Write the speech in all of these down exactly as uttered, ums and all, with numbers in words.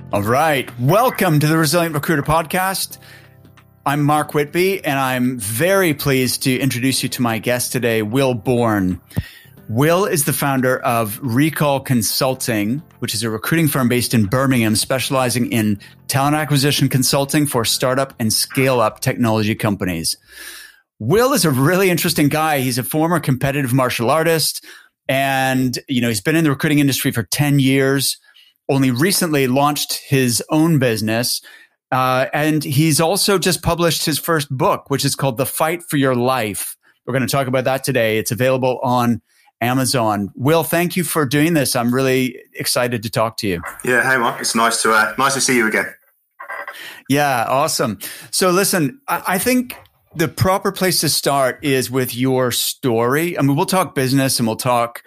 All right. Welcome to the Resilient Recruiter Podcast. I'm Mark Whitby, and I'm very pleased to introduce you to my guest today, Will Bourne. Will is the founder of Recall Consulting, which is a recruiting firm based in Birmingham, specializing in talent acquisition consulting for startup and scale-up technology companies. Will is a really interesting guy. He's a former competitive martial artist, and you know he's been in the recruiting industry for ten years. Only recently launched his own business. Uh, and he's also just published his first book, which is called The Fight for Your Life. We're going to talk about that today. It's available on Amazon. Will, thank you for doing this. I'm really excited to talk to you. Yeah, hey Mark, it's nice to uh, nice to see you again. Yeah, awesome. So listen, I, I think the proper place to start is with your story. I mean, we'll talk business and we'll talk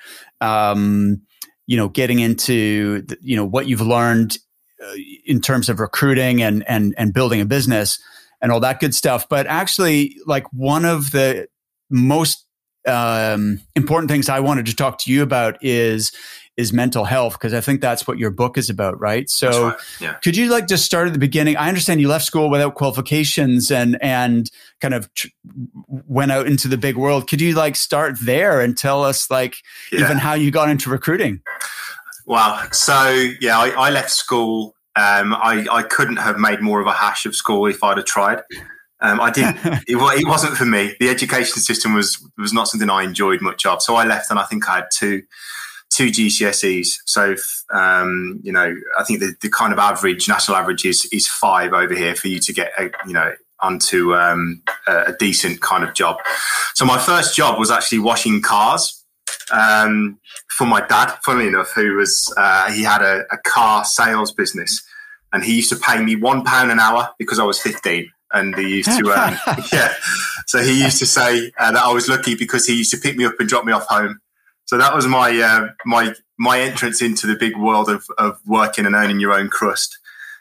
um you know, getting into, the, you know, what you've learned uh, in terms of recruiting and, and, and building a business and all that good stuff. But actually, like one of the most um, important things I wanted to talk to you about is, is mental health, because I think that's what your book is about, right? So right. Yeah. Could you like just start at the beginning? I understand you left school without qualifications and, and kind of tr- went out into the big world. Could you like start there and tell us like yeah. even how you got into recruiting? Wow. So yeah, I, I left school. Um, I, I couldn't have made more of a hash of school if I'd have tried. Um, I didn't, it, it wasn't for me. The education system was, was not something I enjoyed much of. So I left and I think I had two, two G C S Es. So, um, you know, I think the, the kind of average, national average is, is five over here for you to get, a, you know, onto um, a, a decent kind of job. So my first job was actually washing cars um, for my dad, funnily enough, who was, uh, he had a, a car sales business and he used to pay me one pound an hour because I was fifteen. And he used to, um, yeah. So he used to say uh, that I was lucky because he used to pick me up and drop me off home. So that was my uh, my my entrance into the big world of, of working and earning your own crust.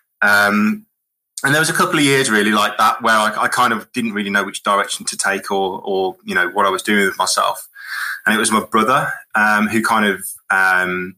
Um, and there was a couple of years really like that where I, I kind of didn't really know which direction to take or or you know what I was doing with myself. And it was my brother um, who kind of um,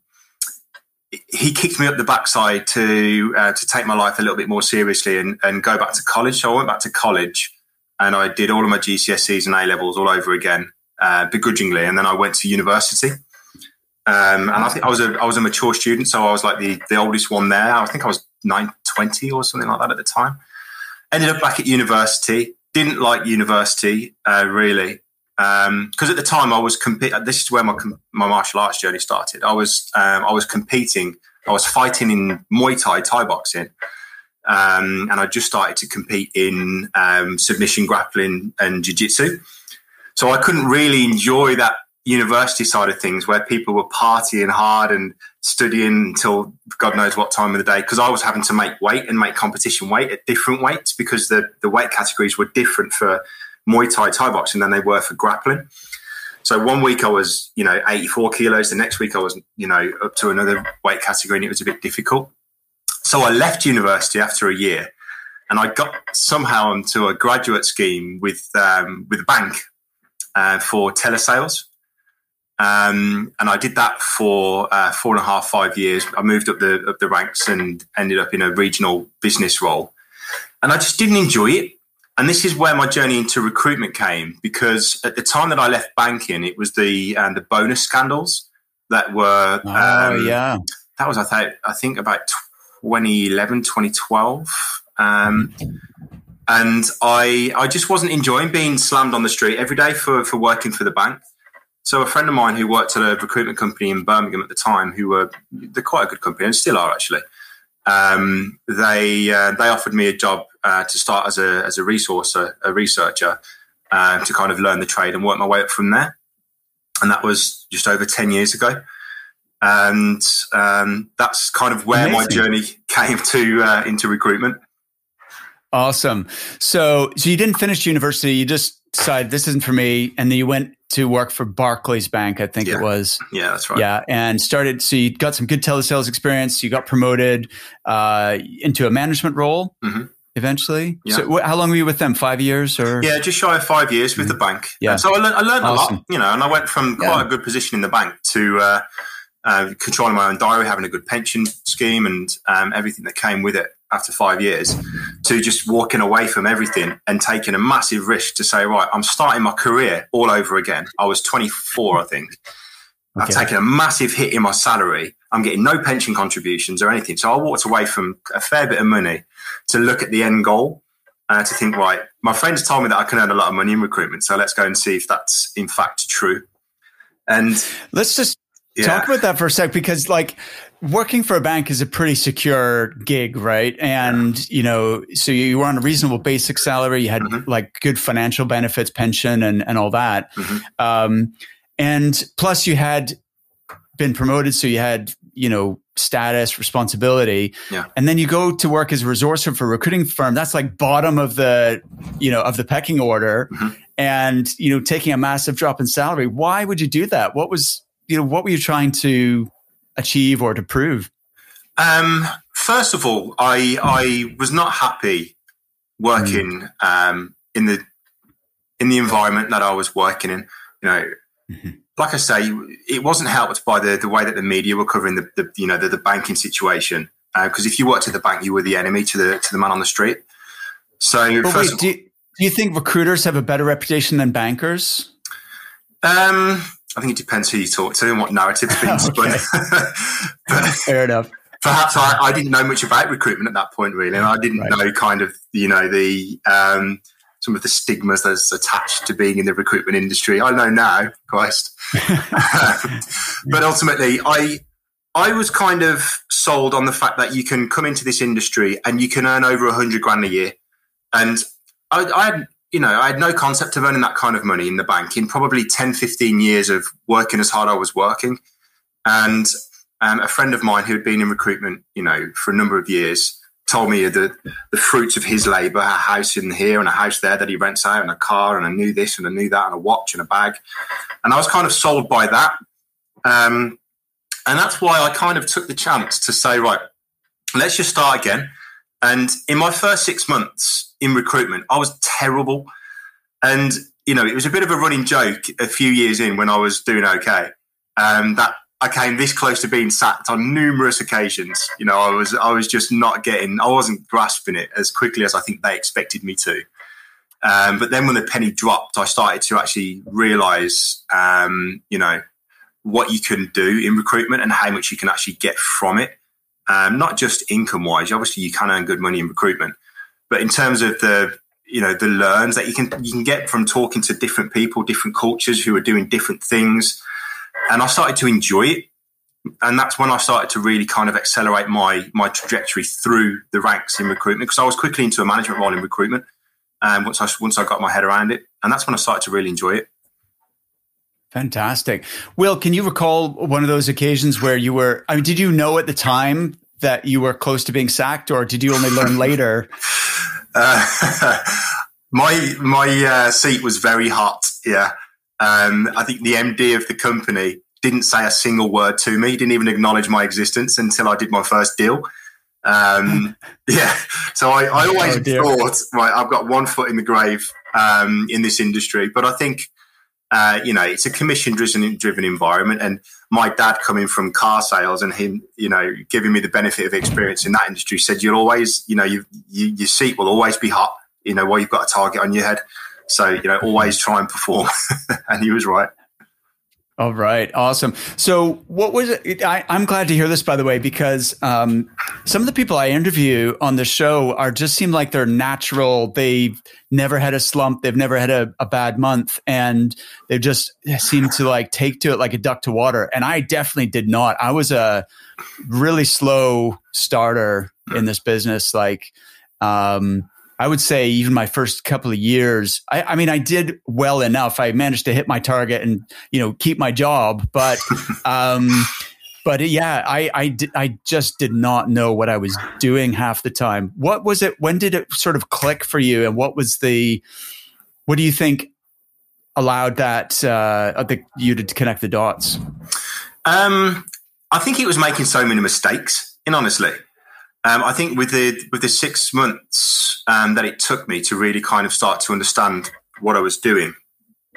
he kicked me up the backside to uh, to take my life a little bit more seriously and, and go back to college. So I went back to college and I did all of my G C S Es and A levels all over again. Uh, begrudgingly, and then I went to university. Um, and I think I was a I was a mature student, so I was like the, the oldest one there. I think I was nine, twenty or something like that at the time. Ended up back at university. Didn't like university uh, really, because um, at the time I was competing. This is where my my martial arts journey started. I was um, I was competing. I was fighting in Muay Thai, Thai boxing, um, and I just started to compete in um, submission grappling and jiu-jitsu. So I couldn't really enjoy that university side of things where people were partying hard and studying until God knows what time of the day, because I was having to make weight and make competition weight at different weights because the, the weight categories were different for Muay Thai, Thai boxing than they were for grappling. So one week I was, you know, eighty-four kilos. The next week I was, you know, up to another weight category and it was a bit difficult. So I left university after a year and I got somehow onto a graduate scheme with, um, with a bank. Uh, for telesales. Um, and I did that for uh, four and a half, five years. I moved up the up the ranks and ended up in a regional business role. And I just didn't enjoy it. And this is where my journey into recruitment came, because at the time that I left banking, it was the uh, the bonus scandals that were... Oh, um, yeah. That was, I, th- I think, about twenty eleven, twenty twelve. Um And I, I just wasn't enjoying being slammed on the street every day for, for working for the bank. So a friend of mine who worked at a recruitment company in Birmingham at the time, who were they're quite a good company and still are actually, um, they uh, they offered me a job uh, to start as a as a resourcer, a researcher, uh, to kind of learn the trade and work my way up from there. And that was just over ten years ago. And um, that's kind of where Amazing. my journey came to uh, into recruitment. Awesome. So, so you didn't finish university. You just decided this isn't for me. And then you went to work for Barclays Bank, I think yeah. it was. Yeah, that's right. Yeah. And started, so you got some good telesales experience. You got promoted uh, into a management role mm-hmm. eventually. Yeah. So wh- how long were you with them? Five years or? Yeah, just shy of five years with mm-hmm. the bank. Yeah. And so I learned, I learned awesome. a lot, you know, and I went from quite yeah. a good position in the bank to, uh, uh, controlling my own diary, having a good pension scheme, and um, everything that came with it after five years, to just walking away from everything and taking a massive risk to say, right, I'm starting my career all over again. I was twenty-four, I think. Okay. I've taken a massive hit in my salary. I'm getting no pension contributions or anything. So I walked away from a fair bit of money to look at the end goal, uh, to think, right, my friends told me that I can earn a lot of money in recruitment. So let's go and see if that's in fact true. And let's just yeah. talk about that for a sec, because like working for a bank is a pretty secure gig, right? And, yeah. you know, so you were on a reasonable basic salary. You had mm-hmm. like good financial benefits, pension and, and all that. Mm-hmm. Um, And plus you had been promoted. So you had, you know, status, responsibility. Yeah. And then you go to work as a resourcer for a recruiting firm. That's like bottom of the, you know, of the pecking order. Mm-hmm. And, you know, taking a massive drop in salary. Why would you do that? What was, you know, what were you trying to achieve or to prove? Um, first of all, I, I was not happy working, mm. um, in the, in the environment that I was working in, you know. Mm-hmm. Like I say, it wasn't helped by the, the way that the media were covering the, the you know the, the banking situation. Because uh, if you worked at the bank, you were the enemy to the to the man on the street. So, but wait, do, you, do you think recruiters have a better reputation than bankers? Um, I think it depends who you talk to and what narrative's been spun. But fair enough. Perhaps I, I didn't know much about recruitment at that point, really, and I didn't right. know kind of you know the. Um, some of the stigmas that's attached to being in the recruitment industry. I know now, Christ. But ultimately, I I was kind of sold on the fact that you can come into this industry and you can earn over a hundred grand a year. And I, I had, you know, I had no concept of earning that kind of money in the bank in probably ten, fifteen years of working as hard as I was working. And um, a friend of mine who had been in recruitment, you know, for a number of years, told me the, the fruits of his labour, a house in here and a house there that he rents out and a car and I knew this and I knew that and a watch and a bag. And I was kind of sold by that. Um, and that's why I kind of took the chance to say, right, let's just start again. And in my first six months in recruitment, I was terrible. And, you know, it was a bit of a running joke a few years in when I was doing okay. Um, that I came this close to being sacked on numerous occasions. You know, I was I was just not getting, I wasn't grasping it as quickly as I think they expected me to. Um, but then when the penny dropped, I started to actually realise, um, you know, what you can do in recruitment and how much you can actually get from it. Um, not just income-wise. Obviously, you can earn good money in recruitment, but in terms of the, you know, the learns that you can you can get from talking to different people, different cultures who are doing different things. And I started to enjoy it. And that's when I started to really kind of accelerate my my trajectory through the ranks in recruitment, because I was quickly into a management role in recruitment um, once I once I got my head around it. And that's when I started to really enjoy it. Fantastic. Will, can you recall one of those occasions where you were, I mean, did you know at the time that you were close to being sacked, or did you only learn later? Uh, my my uh, seat was very hot, yeah. Um, I think the M D of the company didn't say a single word to me. He didn't even acknowledge my existence until I did my first deal. Um, yeah. So I, I always oh, thought, right, I've got one foot in the grave um, in this industry. But I think, uh, you know, it's a commission-driven driven environment. And my dad coming from car sales and him, you know, giving me the benefit of experience in that industry said, you'll always, you know, you, you, your seat will always be hot, you know, while you've got a target on your head. So, you know, always try and perform. And he was right. All right. Awesome. So what was it? I, I'm glad to hear this, by the way, because um, some of the people I interview on the show are just seem like they're natural. They've never had a slump. They've never had a, a bad month. And they just seem to like take to it like a duck to water. And I definitely did not. I was a really slow starter in this business. Like, um, I would say even my first couple of years, I, I mean, I did well enough. I managed to hit my target and, you know, keep my job. But, um, but yeah, I, I, did, I just did not know what I was doing half the time. What was it? When did it sort of click for you? And what was the, what do you think allowed that, uh, the, you to connect the dots? Um, I think it was making so many mistakes, in honestly. Um, I think with the with the six months um, that it took me to really kind of start to understand what I was doing,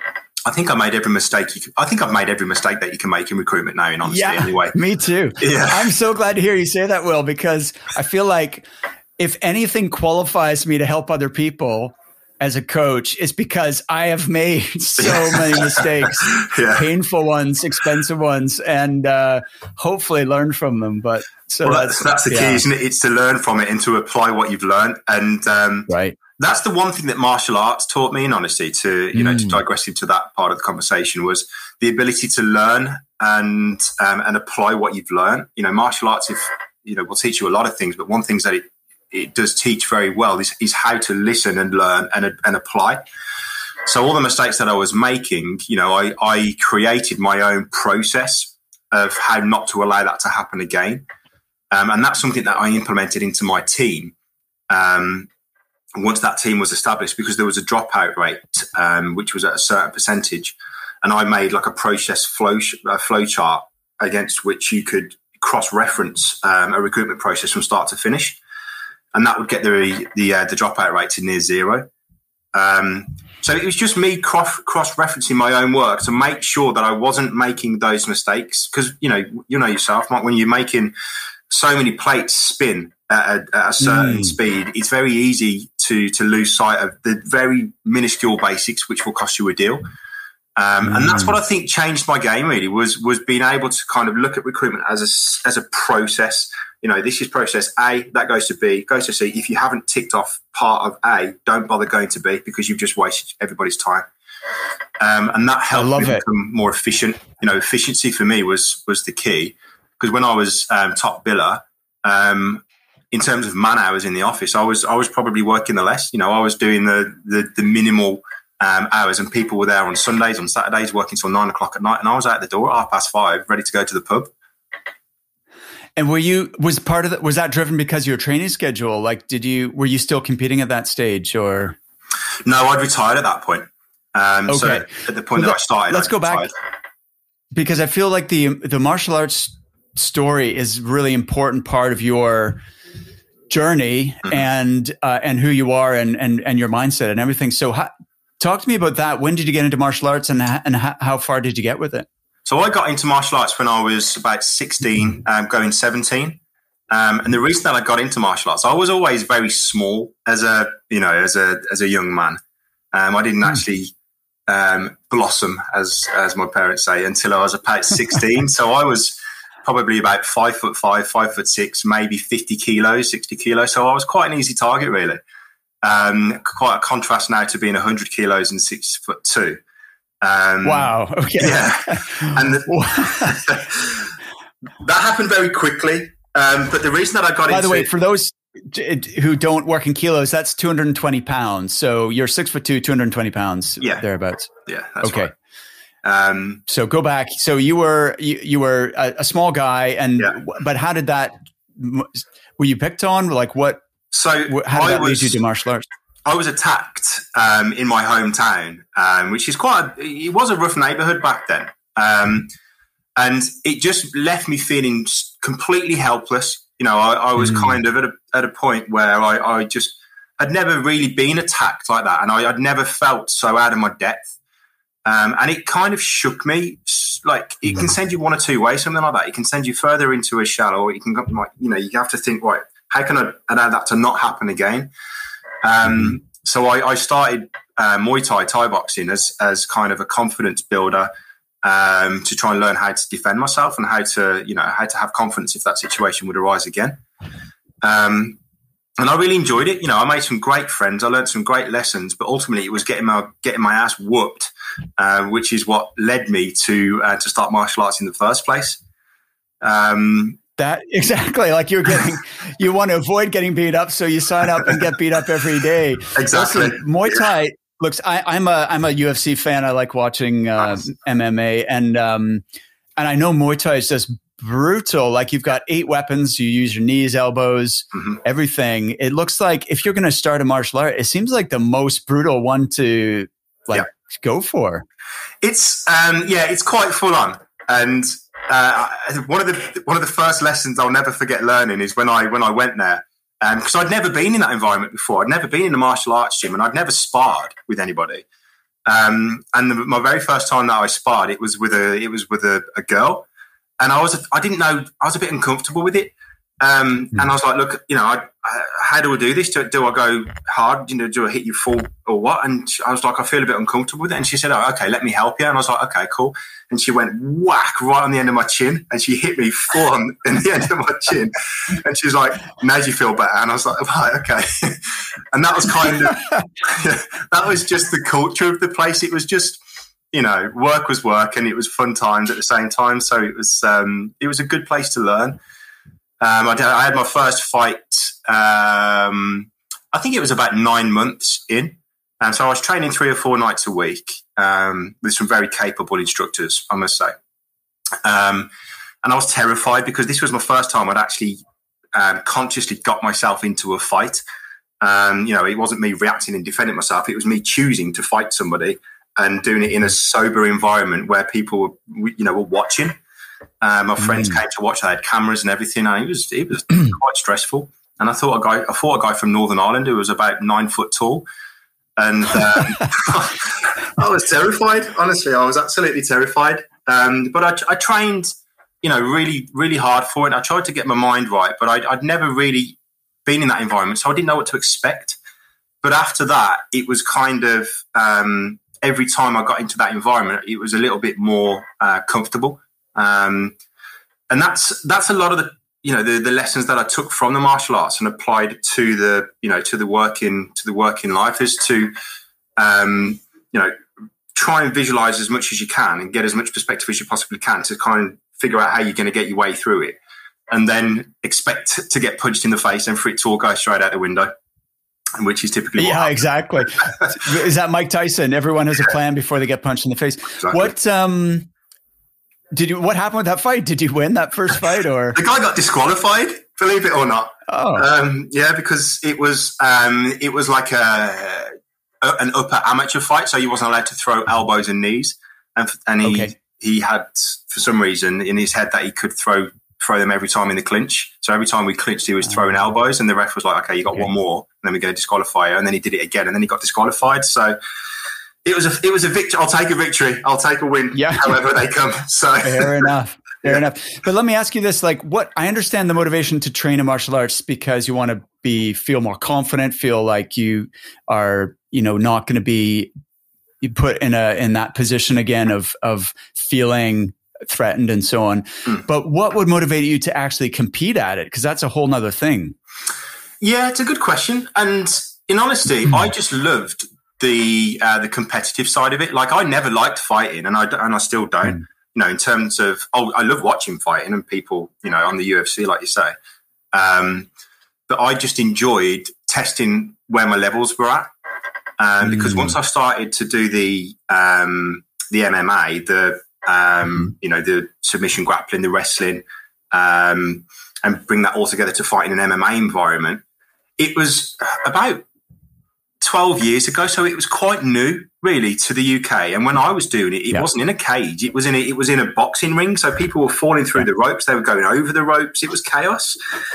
I think I made every mistake you could, I think I've made every mistake that you can make in recruitment now, in honesty, yeah, anyway. Me too. Yeah. I'm so glad to hear you say that, Will, because I feel like if anything qualifies me to help other people as a coach, it's because I have made so yeah. many mistakes, yeah. painful ones, expensive ones, and uh, hopefully learn from them. But so well, that's, that's the yeah. key, isn't it? It's to learn from it and to apply what you've learned. And um, right. that's the one thing that martial arts taught me, in honesty, to, you know, mm. to digress into that part of the conversation, was the ability to learn and um, and apply what you've learned. You know, martial arts, if you know, will teach you a lot of things, but one thing that it, it does teach very well is, is how to listen and learn and, and apply. So all the mistakes that I was making, you know, I, I created my own process of how not to allow that to happen again. Um, and that's something that I implemented into my team. Um, once that team was established, because there was a dropout rate, um, which was at a certain percentage. And I made like a process flow, a flow chart against which you could cross-reference um, a recruitment process from start to finish. And that would get the the, uh, the dropout rate to near zero. Um, so it was just me cross, cross-referencing my own work to make sure that I wasn't making those mistakes. Because, you know, you know yourself, Mark, when you're making so many plates spin at a, at a certain mm. speed, it's very easy to to lose sight of the very minuscule basics, which will cost you a deal. Um, mm. And that's what I think changed my game, really, was was being able to kind of look at recruitment as a, as a process. You know, this is process A, that goes to B, goes to C. If you haven't ticked off part of A, don't bother going to B, because you've just wasted everybody's time. Um, and that helped me it. become more efficient. You know, efficiency for me was was the key, because when I was um, top biller, um, in terms of man hours in the office, I was I was probably working the less. You know, I was doing the the, the minimal um, hours, and people were there on Sundays, on Saturdays, working till nine o'clock at night, and I was out the door at half past five, ready to go to the pub. And were you was part of that? Was that driven because of your training schedule? Like, did you were you still competing at that stage, or? No, I'd retired at that point. Um, okay. So at the point well, that I started, let's I'd go retired. back, because I feel like the the martial arts story is really important part of your journey mm-hmm. and uh, and who you are and and and your mindset and everything. So, how, talk to me about that. When did you get into martial arts, and and how far did you get with it? So I got into martial arts when I was about sixteen, um, going seventeen. Um, and the reason that I got into martial arts, I was always very small as a, you know, as a, as a young man. Um, I didn't mm. actually, um, blossom, as, as my parents say, until I was about sixteen. So I was probably about five foot five, five foot six, maybe fifty kilos, sixty kilos. So I was quite an easy target, really. Um, quite a contrast now to being a hundred kilos and six foot two. Um, wow. Okay. Yeah. And the, that happened very quickly. Um, but the reason that I got By into the way, it, for those who don't work in kilos, that's two hundred twenty pounds. So you're six foot two, two hundred twenty pounds. Yeah. Thereabouts. Yeah. That's okay. Right. Um, so go back. So you were, you, you were a, a small guy, and, yeah. but how did that, were you picked on? Like what, so how did I that was, lead you to martial arts? I was attacked um, in my hometown, um, which is quite, a, it was a rough neighborhood back then. Um, and it just left me feeling completely helpless. You know, I, I was mm. kind of at a, at a point where I, I just, I'd never really been attacked like that. And I, I'd never felt so out of my depth. Um, and it kind of shook me. Like, it mm. can send you one or two ways, something like that. It can send you further into a shell, or you can, like, you know, you have to think, right, how can I allow that to not happen again? Um, so I, I started uh, Muay Thai, Thai boxing as as kind of a confidence builder, um, to try and learn how to defend myself and how to, you know, how to have confidence if that situation would arise again. Um, and I really enjoyed it. You know, I made some great friends. I learned some great lessons, but ultimately it was getting my getting my ass whooped, uh, which is what led me to uh, to start martial arts in the first place. Um, That exactly, like you're getting, you want to avoid getting beat up, so you sign up and get beat up every day. Exactly. Listen, Muay Thai yeah. looks. I, I'm a I'm a U F C fan. I like watching uh, nice. M M A, and um, and I know Muay Thai is just brutal. Like, you've got eight weapons. You use your knees, elbows, mm-hmm. everything. It looks like if you're going to start a martial art, it seems like the most brutal one to like yeah. go for. It's um, yeah, it's quite full on, and. Uh, one of the one of the first lessons I'll never forget learning is when I when I went there, because um, I'd never been in that environment before. I'd never been in a martial arts gym, and I'd never sparred with anybody. Um, and the, my very first time that I sparred, it was with a it was with a, a girl, and I was I didn't know I was a bit uncomfortable with it. Um, mm. And I was like, look, you know, I, I, how do I do this? Do, do I go hard? You know, do I hit you full or what? And I was like, I feel a bit uncomfortable with it. And she said, oh, okay, let me help you. And I was like, okay, cool. And she went whack right on the end of my chin, and she hit me full on in the end of my chin. And she was like, now do you feel better? And I was like, right, okay. And that was kind of, that was just the culture of the place. It was just, you know, work was work, and it was fun times at the same time. So it was, um, it was a good place to learn. Um, I, did, I had my first fight, um, I think it was about nine months in. And so I was training three or four nights a week um, with some very capable instructors, I must say. Um, and I was terrified because this was my first time I'd actually um, consciously got myself into a fight. Um, you know, it wasn't me reacting and defending myself. It was me choosing to fight somebody and doing it in a sober environment where people, were, you know, were watching. Uh, my friends mm. came to watch. I had cameras and everything, and it was it was quite stressful. And I thought a guy, I fought a guy from Northern Ireland who was about nine foot tall, and um, I was terrified. Honestly, I was absolutely terrified. Um, but I, I trained, you know, really, really hard for it. I tried to get my mind right, but I'd, I'd never really been in that environment, so I didn't know what to expect. But after that, it was kind of um, every time I got into that environment, it was a little bit more uh, comfortable. Um, and that's, that's a lot of the, you know, the, the lessons that I took from the martial arts and applied to the, you know, to the working, to the working life is to, um, you know, try and visualize as much as you can and get as much perspective as you possibly can to kind of figure out how you're going to get your way through it, and then expect to get punched in the face and for it to all go straight out the window, which is typically what yeah, happens. exactly. Is that Mike Tyson? Everyone has a plan before they get punched in the face. Exactly. What, um, Did you? What happened with that fight? Did you win that first fight, or the guy got disqualified? Believe it or not. Oh, um, yeah, because it was um, it was like a, a an upper amateur fight, so he wasn't allowed to throw elbows and knees, and and he okay. he had for some reason in his head that he could throw throw them every time in the clinch. So every time we clinched, he was throwing oh. elbows, and the ref was like, "Okay, you got okay. one more, and then we're going to disqualify you." And then he did it again, and then he got disqualified. So. It was a it was a victory. I'll take a victory. I'll take a win. Yeah. However they come. So fair enough. Fair yeah. enough. But let me ask you this: like, what I understand the motivation to train in martial arts because you want to be feel more confident, feel like you are, you know, not going to be put in a in that position again of of feeling threatened and so on. Mm. But what would motivate you to actually compete at it? Because that's a whole nother thing. Yeah, it's a good question. And in honesty, mm. I just loved. the uh, the competitive side of it. Like I never liked fighting, and I and I still don't. Mm. You know, in terms of oh, I love watching fighting and people, you know, on the U F C, like you say. Um, but I just enjoyed testing where my levels were at, um, mm. because once I started to do the um, the M M A, the um, mm. you know, the submission grappling, the wrestling, um, and bring that all together to fight in an M M A environment, it was about twelve years ago, so it was quite new, really, to the U K. And when I was doing it, it yeah. wasn't in a cage; it was in a, it was in a boxing ring. So people were falling through the ropes; they were going over the ropes. It was chaos,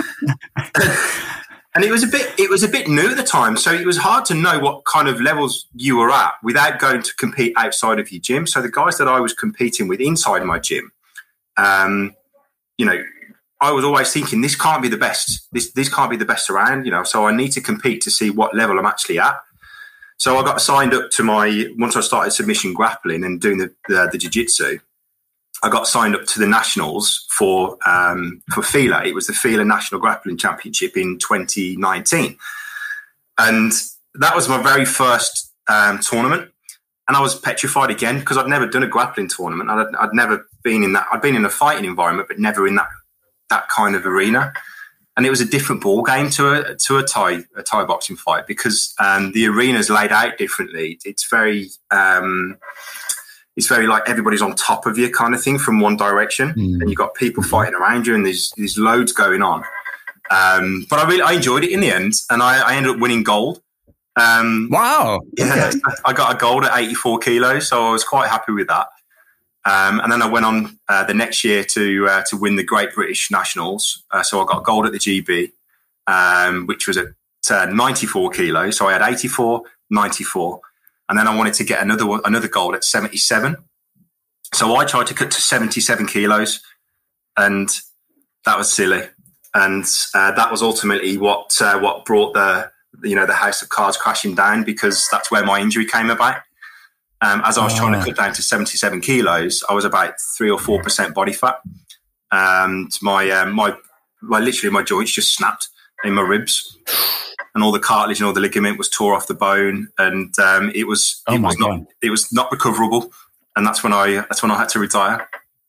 and it was a bit it was a bit new at the time. So it was hard to know what kind of levels you were at without going to compete outside of your gym. So the guys that I was competing with inside my gym, um, you know. I was always thinking, this can't be the best. This this can't be the best around, you know. So I need to compete to see what level I'm actually at. So I got signed up to my once I started submission grappling and doing the the, the jiu-jitsu. I got signed up to the nationals for um, for FILA. It was the FILA National Grappling Championship in twenty nineteen, and that was my very first um, tournament. And I was petrified again because I'd never done a grappling tournament. I'd, I'd never been in that. I'd been in a fighting environment, but never in that. that kind of arena, and it was a different ball game to a to a Thai a Thai boxing fight because um, the arena's laid out differently. It's very um, it's very like everybody's on top of you kind of thing from one direction, mm. and you've got people fighting around you, and there's there's loads going on. Um, but I really I enjoyed it in the end, and I, I ended up winning gold. Um, wow! Yeah, okay. I got a gold at eighty-four kilos, so I was quite happy with that. Um, and then I went on uh, the next year to uh, to win the Great British Nationals. Uh, so I got gold at the G B, um, which was at uh, ninety-four kilos. So I had eighty-four, ninety-four. And then I wanted to get another one, another gold at seventy-seven. So I tried to cut to seventy-seven kilos, and that was silly. And uh, that was ultimately what uh, what brought the you know the house of cards crashing down, because that's where my injury came about. Um, as I was oh. trying to cut down to seventy-seven kilos, I was about three or four percent body fat, and my um, my my literally my joints just snapped in my ribs, and all the cartilage and all the ligament was tore off the bone, and um, it was oh it was God. not it was not recoverable, and that's when I that's when I had to retire.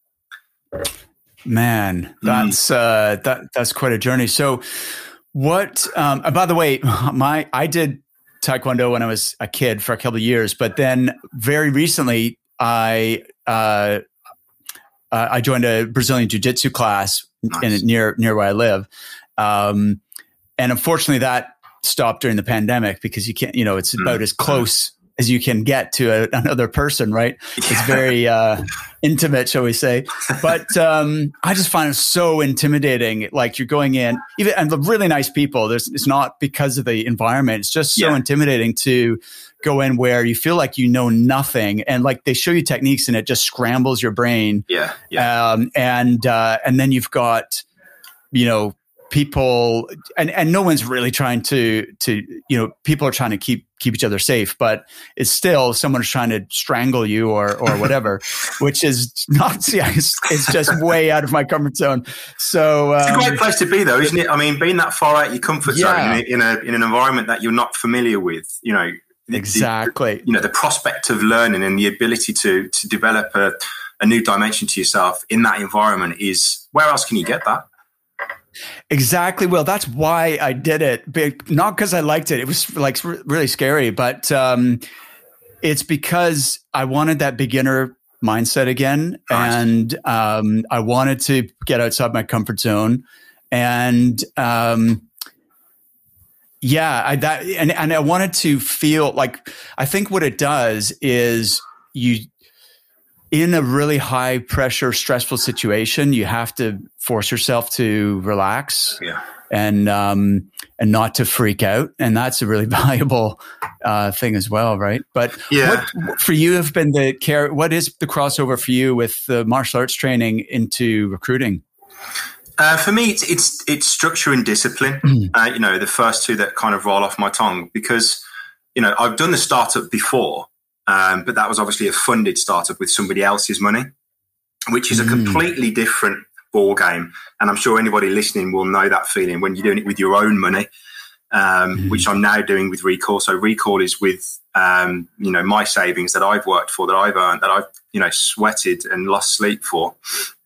Man, that's mm. uh, that that's quite a journey. So, what? Um, and by the way, my I did Taekwondo when I was a kid for a couple of years, but then very recently I uh, uh, I joined a Brazilian Jiu-Jitsu class nice. in near near where I live, um, and unfortunately that stopped during the pandemic, because you can't, you know, it's about mm. as close as you can get to a, another person, right? Yeah. It's very uh, intimate, shall we say. But um, I just find it so intimidating. Like, you're going in, even and the really nice people, there's, it's not because of the environment. It's just so yeah. intimidating to go in where you feel like you know nothing. And like, they show you techniques and it just scrambles your brain. Yeah. yeah. Um, and, uh, and then you've got, you know, people, and, and no one's really trying to, to, you know, people are trying to keep, keep each other safe, but it's still someone's trying to strangle you or, or whatever, which is not, yeah, it's, it's just way out of my comfort zone. So, um, it's a great place to be though, isn't it? I mean, being that far out your comfort yeah. zone in a, in a, in an environment that you're not familiar with, you know, exactly, the, you know, the prospect of learning and the ability to, to develop a, a new dimension to yourself in that environment is, where else can you get that? Exactly. Well, that's why I did it. But not because I liked it. It was like really scary, but um, it's because I wanted that beginner mindset again. Nice. And um, I wanted to get outside my comfort zone. And um, yeah, I, that, and, and I wanted to feel like, I think what it does is you, in a really high pressure, stressful situation, you have to force yourself to relax yeah. and um, and not to freak out, and that's a really valuable uh, thing as well, right? But yeah. what for you have been the care? What is the crossover for you with the martial arts training into recruiting? Uh, for me, it's, it's it's structure and discipline. uh, you know, the first two that kind of roll off my tongue, because you know I've done the startup before. Um, but that was obviously a funded startup with somebody else's money, which is a completely mm. different ball game. And I'm sure anybody listening will know that feeling when you're doing it with your own money, um, mm. which I'm now doing with Recall. So Recall is with, um, you know, my savings that I've worked for, that I've earned, that I've, you know, sweated and lost sleep for.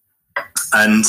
And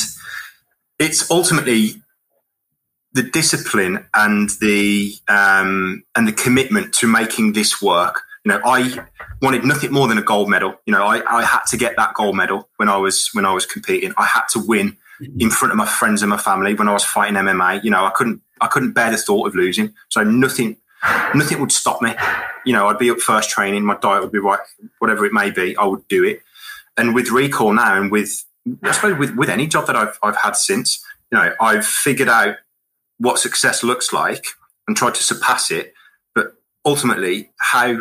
it's ultimately the discipline and the, um, and the commitment to making this work. You know, I wanted nothing more than a gold medal. You know, I, I had to get that gold medal when I was when I was competing. I had to win in front of my friends and my family when I was fighting M M A. You know, I couldn't I couldn't bear the thought of losing. So nothing nothing would stop me. You know, I'd be up first training, my diet would be right, whatever it may be, I would do it. And with Recall now, and with I suppose with, with any job that I've I've had since, you know, I've figured out what success looks like and tried to surpass it. But ultimately, how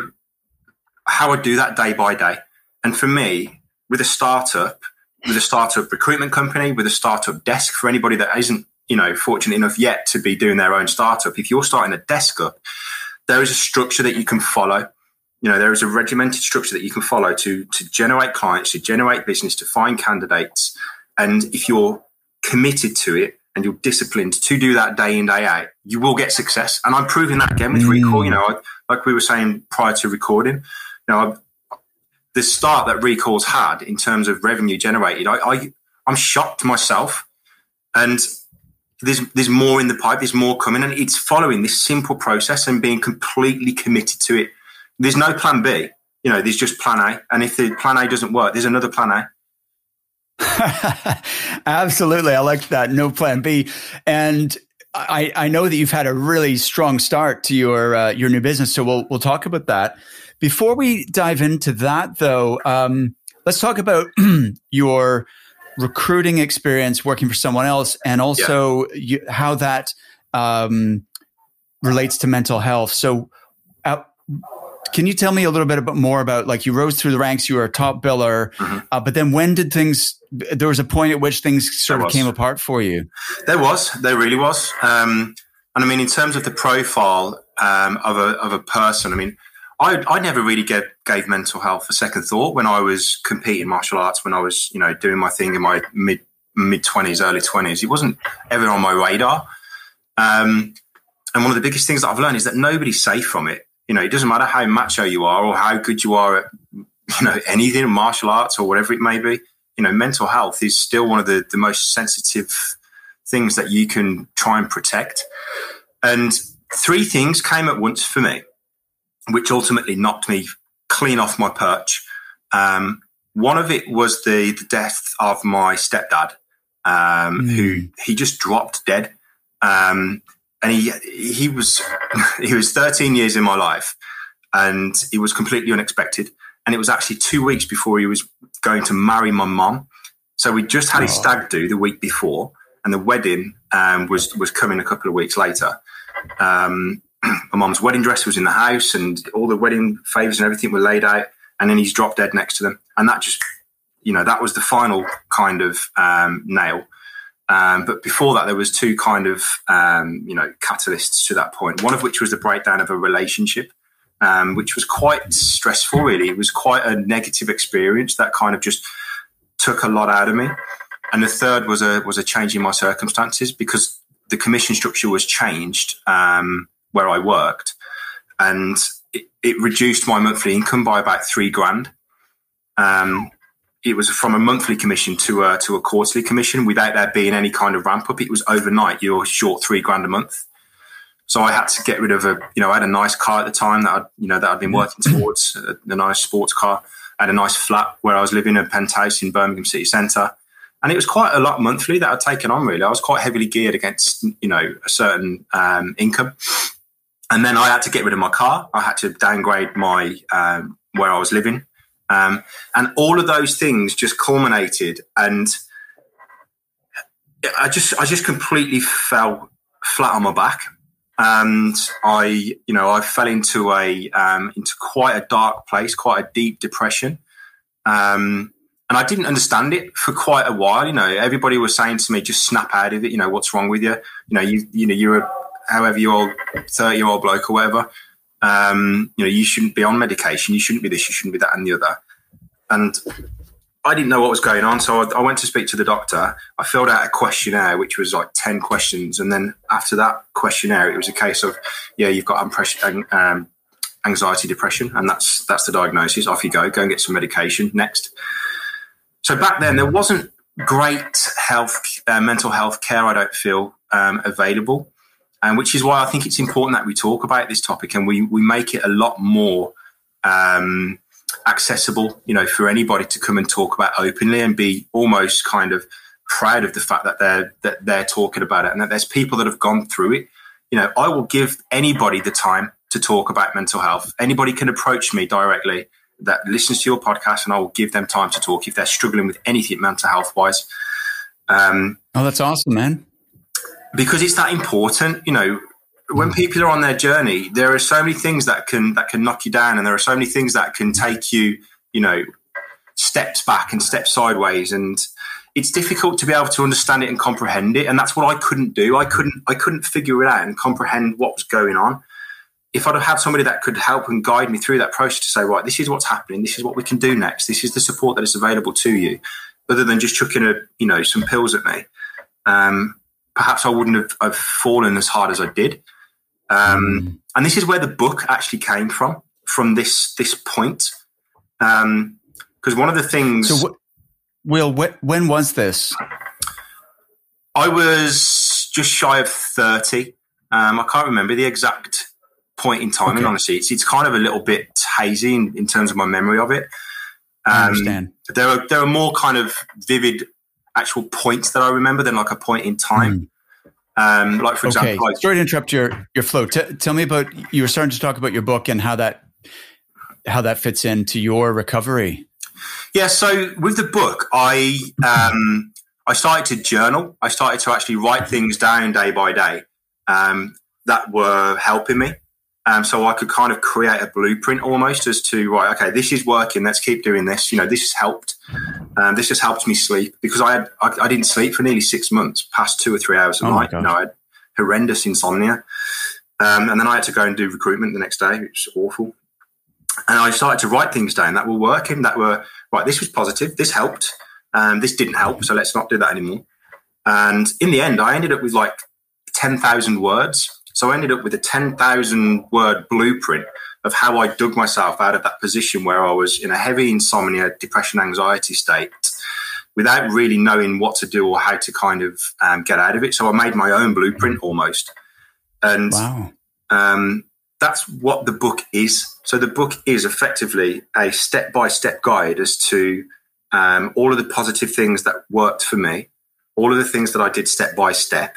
how I do that day by day. And for me, with a startup, with a startup recruitment company, with a startup desk, for anybody that isn't, you know, fortunate enough yet to be doing their own startup, if you're starting a desk up, there is a structure that you can follow. You know, there is a regimented structure that you can follow to, to generate clients, to generate business, to find candidates. And if you're committed to it and you're disciplined to do that day in, day out, you will get success. And I'm proving that again with mm. Recall. You know, I, like we were saying prior to recording, you know, the start that Recall's had in terms of revenue generated, I, I, I'm shocked myself. And there's there's more in the pipe, there's more coming, and it's following this simple process and being completely committed to it. There's no plan B. You know, there's just plan A. And if the plan A doesn't work, there's another plan A. Absolutely. I like that. No plan B. And I, I know that you've had a really strong start to your uh, your new business. So we'll we'll talk about that. Before we dive into that, though, um, let's talk about your recruiting experience working for someone else, and also yeah. you, how that um, relates to mental health. So, uh, can you tell me a little bit about, more about, like, you rose through the ranks, you were a top biller, mm-hmm. uh, but then when did things, there was a point at which things sort there of was. came apart for you? There was, there really was. Um, and I mean, in terms of the profile um, of a of a person, I mean, I, I never really gave, gave mental health a second thought when I was competing martial arts, when I was, you know, doing my thing in my mid mid twenties, early twenties. It wasn't ever on my radar. Um, and one of the biggest things that I've learned is that nobody's safe from it. You know, it doesn't matter how macho you are or how good you are at, you know, anything, martial arts or whatever it may be. You know, mental health is still one of the, the most sensitive things that you can try and protect. And three things came at once for me, which ultimately knocked me clean off my perch. Um, one of it was the, the death of my stepdad, um, mm. who he just dropped dead. Um, and he he was he was thirteen years in my life, and it was completely unexpected. And it was actually two weeks before he was going to marry my mum. So we just had oh. his stag do the week before, and the wedding um, was was coming a couple of weeks later. Um, my mum's wedding dress was in the house, and all the wedding favours and everything were laid out. And then he's dropped dead next to them, and that just, you know, that was the final kind of um, nail. Um, but before that, there was two kind of, um, you know, catalysts to that point. One of which was the breakdown of a relationship, um, which was quite stressful, really. It was quite a negative experience that kind of just took a lot out of me. And the third was a was a change in my circumstances, because the commission structure was changed um, where I worked, and it, it reduced my monthly income by about three grand. Um, It was from a monthly commission to a, to a quarterly commission without there being any kind of ramp up. It was overnight. You're short three grand a month. So I had to get rid of a, you know, I had a nice car at the time that I'd, you know, that I'd been working towards, a, a nice sports car. I had a nice flat where I was living in a penthouse in Birmingham city centre. And it was quite a lot monthly that I'd taken on, really. I was quite heavily geared against, you know, a certain um, income. And then I had to get rid of my car. I had to downgrade my, um, where I was living. Um, and all of those things just culminated, and I just, I just completely fell flat on my back. And I, you know, I fell into a, um, into quite a dark place, quite a deep depression. Um, and I didn't understand it for quite a while. You know, everybody was saying to me, just snap out of it. You know, what's wrong with you? You know, you, you know, you're a, however you old, thirty year old bloke or whatever. Um, you know, you shouldn't be on medication. You shouldn't be this, you shouldn't be that and the other. And I didn't know what was going on. So I, I went to speak to the doctor. I filled out a questionnaire, which was like ten questions. And then after that questionnaire, it was a case of, yeah, you've got um, anxiety, depression. And that's, that's the diagnosis. Off you go, go and get some medication next. So back then there wasn't great health, uh, mental health care, I don't feel, um, available. And which is why I think it's important that we talk about this topic and we, we make it a lot more um, accessible, you know, for anybody to come and talk about openly and be almost kind of proud of the fact that they're that they're talking about it and that there's people that have gone through it. You know, I will give anybody the time to talk about mental health. Anybody can approach me directly that listens to your podcast, and I will give them time to talk if they're struggling with anything mental health wise. Um, oh, that's awesome, man. Because it's that important, you know, when people are on their journey, there are so many things that can that can knock you down, and there are so many things that can take you, you know, steps back and steps sideways, and it's difficult to be able to understand it and comprehend it. And that's what I couldn't do. I couldn't I couldn't figure it out and comprehend what was going on. If I'd have had somebody that could help and guide me through that process to say, right, this is what's happening, this is what we can do next, this is the support that is available to you, other than just chucking a, you know, some pills at me. Um, Perhaps I wouldn't have, have fallen as hard as I did. Um, mm. And this is where the book actually came from, from this this point. Because um, one of the things... So, wh- Will, wh- when was this? I was just shy of thirty. Um, I can't remember the exact point in time, okay. And honestly, it's, it's kind of a little bit hazy in, in terms of my memory of it. Um, I understand. There are, there are more kind of vivid actual points that I remember than like a point in time. Mm. Um, like for example, okay. like, sorry to interrupt your, your flow. T- tell me about, you were starting to talk about your book and how that, how that fits into your recovery. Yeah. So with the book, I, um, I started to journal. I started to actually write things down day by day, um, that were helping me. Um, so I could kind of create a blueprint almost as to, right, okay, this is working. Let's keep doing this. You know, this has helped. Um, this has helped me sleep because I, had, I I didn't sleep for nearly six months, past two or three hours a oh night. You know, I had horrendous insomnia. Um, and then I had to go and do recruitment the next day, which was awful. And I started to write things down that were working, that were, right, this was positive. This helped. Um, this didn't help. So let's not do that anymore. And in the end, I ended up with like ten thousand words. So I ended up with a ten thousand word blueprint of how I dug myself out of that position where I was in a heavy insomnia, depression, anxiety state without really knowing what to do or how to kind of um, get out of it. So I made my own blueprint almost. And wow. um, that's what the book is. So the book is effectively a step-by-step guide as to um, all of the positive things that worked for me, all of the things that I did step by step,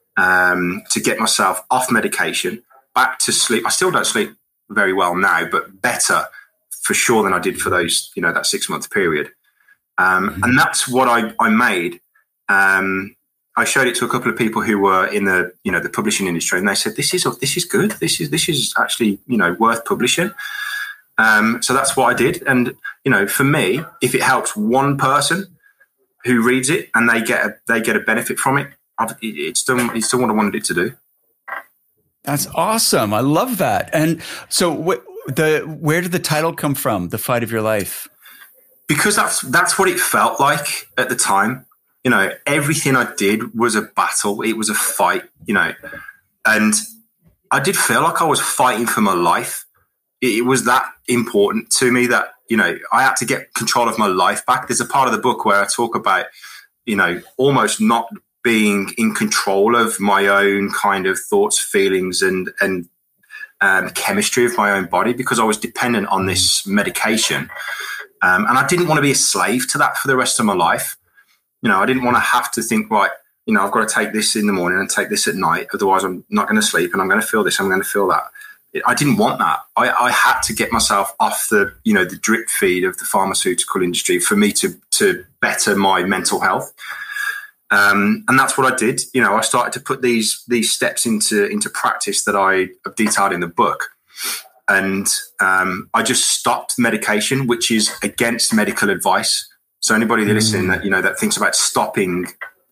Um, to get myself off medication, back to sleep. I still don't sleep very well now, but better for sure than I did for those, you know, that six month period. Um, mm-hmm. And that's what I, I made. Um, I showed it to a couple of people who were in the, you know, the publishing industry, and they said, "This is this is good. This is this is actually, you know, worth publishing." Um, so that's what I did. And you know, for me, if it helps one person who reads it and they get a, they get a benefit from it, it's done. It's done what I wanted it to do. That's awesome. I love that. And so, wh- the where did the title come from? The Fight of Your Life. Because that's that's what it felt like at the time. You know, everything I did was a battle. It was a fight. You know, and I did feel like I was fighting for my life. It, it was that important to me that, you know, I had to get control of my life back. There's a part of the book where I talk about, you know, almost not being in control of my own kind of thoughts, feelings, and and um, chemistry of my own body because I was dependent on this medication, um, and I didn't want to be a slave to that for the rest of my life. You know, I didn't want to have to think, right, you know, I've got to take this in the morning and take this at night, otherwise I'm not going to sleep, and I'm going to feel this, I'm going to feel that. I didn't want that. I, I had to get myself off the, you know, the drip feed of the pharmaceutical industry for me to to better my mental health. Um, and that's what I did. You know, I started to put these these steps into into practice that I have detailed in the book, and um, I just stopped medication, which is against medical advice. So anybody that listening that you know that thinks about stopping,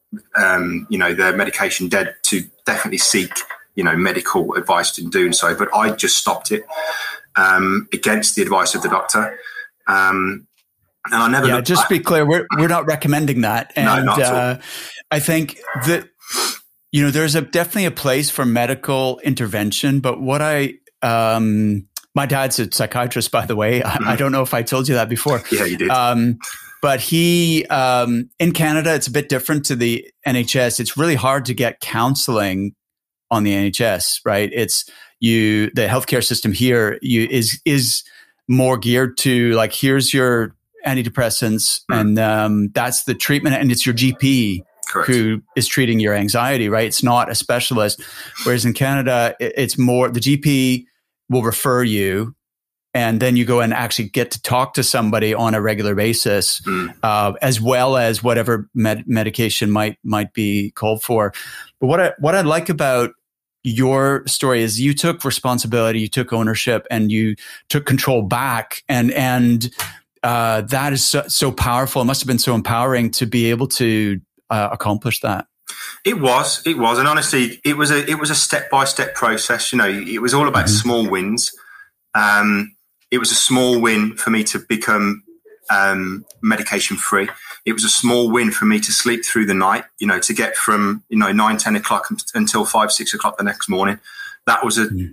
um, you know, their medication dead, to definitely seek, you know, medical advice in doing so. But I just stopped it um, against the advice of the doctor. Um, And I never. Yeah, just to be clear, we're we're not recommending that. And no, not at all. Uh, I think that, you know, there's a definitely a place for medical intervention. But what I, um, my dad's a psychiatrist, by the way. I, mm-hmm. I don't know if I told you that before. Yeah, you did. Um, but he, um, in Canada, it's a bit different to the N H S. It's really hard to get counseling on the N H S, right? It's you. The healthcare system here you is is more geared to like, here's your antidepressants, mm. and um, that's the treatment, and it's your G P Correct. Who is treating your anxiety, right? It's not a specialist. Whereas in Canada, it's more the G P will refer you, and then you go and actually get to talk to somebody on a regular basis, mm. uh, as well as whatever med- medication might might be called for. But what I what I like about your story is you took responsibility, you took ownership, and you took control back, and and Uh, that is so, so powerful. It must have been so empowering to be able to uh, accomplish that. It was, it was, and honestly, it was a it was a step by step process. You know, it was all about mm-hmm. small wins. Um, it was a small win for me to become um, medication free. It was a small win for me to sleep through the night. You know, to get from you know nine, ten o'clock until five, six o'clock the next morning. That was a mm-hmm.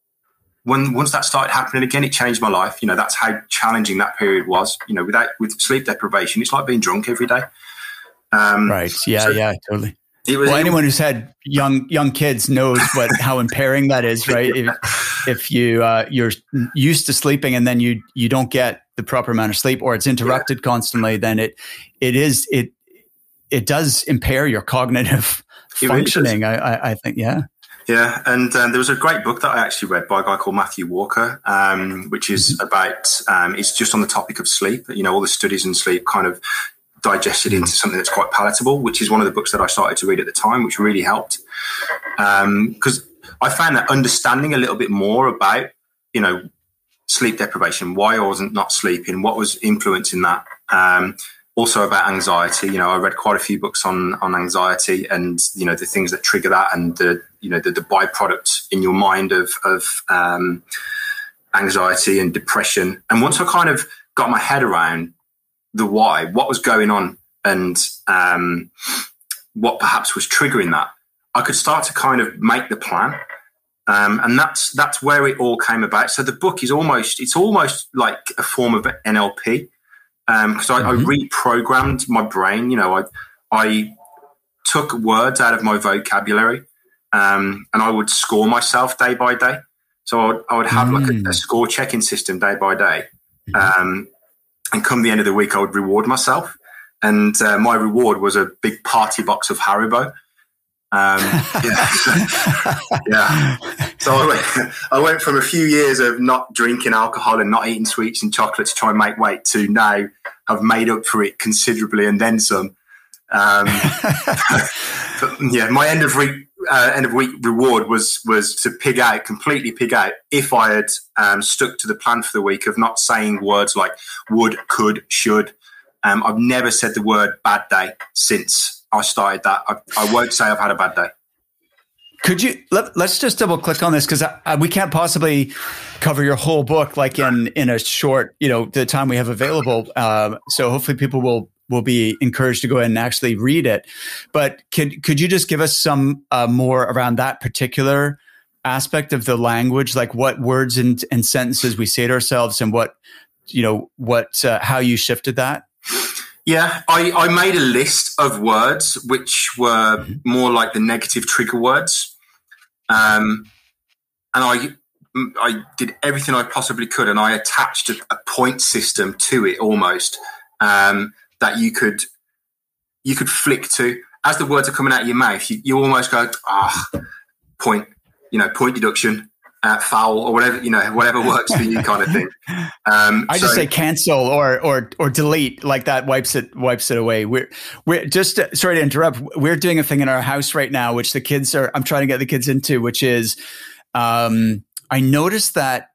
When once that started happening again, it changed my life. You know, that's how challenging that period was. You know, without with sleep deprivation, it's like being drunk every day. Um, right? Yeah, so yeah, totally. It was, well, it, anyone who's had young young kids knows what how impairing that is, right? Yeah. If, if you uh, you're used to sleeping and then you you don't get the proper amount of sleep, or it's interrupted yeah. constantly, then it it is it it does impair your cognitive it functioning. Really I, I I think, yeah. Yeah, and um, there was a great book that I actually read by a guy called Matthew Walker, um, which is mm-hmm. about, um, it's just on the topic of sleep. You know, all the studies in sleep kind of digested into something that's quite palatable, which is one of the books that I started to read at the time, which really helped. Because um, I found that understanding a little bit more about, you know, sleep deprivation, why I wasn't not sleeping, what was influencing that. Um, also about anxiety. You know, I read quite a few books on, on anxiety and, you know, the things that trigger that and the, you know, the, the byproducts in your mind of, of um, anxiety and depression. And once I kind of got my head around the why, what was going on and um, what perhaps was triggering that, I could start to kind of make the plan. Um, and that's that's where it all came about. So the book is almost, it's almost like a form of N L P because um, I, mm-hmm. I reprogrammed my brain. You know, I I took words out of my vocabulary um, and I would score myself day by day. So I would, I would have mm. like a, a score checking system day by day. Mm-hmm. Um, and come the end of the week, I would reward myself. And uh, my reward was a big party box of Haribo. Um, yeah. yeah. So I went, I went from a few years of not drinking alcohol and not eating sweets and chocolate to try and make weight to now have made up for it considerably and then some. Um, but, yeah, my end of week uh, end of week reward was was to pig out, completely pig out. If I had um, stuck to the plan for the week of not saying words like would, could, should. Um, I've never said the word bad day since I started that. I, I won't say I've had a bad day. Could you, let, let's just double click on this because we can't possibly cover your whole book like in, in a short, you know, the time we have available. Um, so hopefully people will, will be encouraged to go ahead and actually read it. But could, could you just give us some uh, more around that particular aspect of the language, like what words and, and sentences we say to ourselves and what, you know, what, uh, how you shifted that? Yeah, I, I made a list of words which were mm-hmm. more like the negative trigger words. Um, and I I did everything I possibly could, and I attached a, a point system to it almost um, that you could you could flick to. As the words are coming out of your mouth, you, you almost go, ah, point, you know, point deduction. Uh, foul or whatever, you know, whatever works for you kind of thing. Um, I so, just say cancel or, or, or delete, like that wipes it, wipes it away. We're, we're just, uh, sorry to interrupt. We're doing a thing in our house right now, which the kids are, I'm trying to get the kids into, which is, um, I noticed that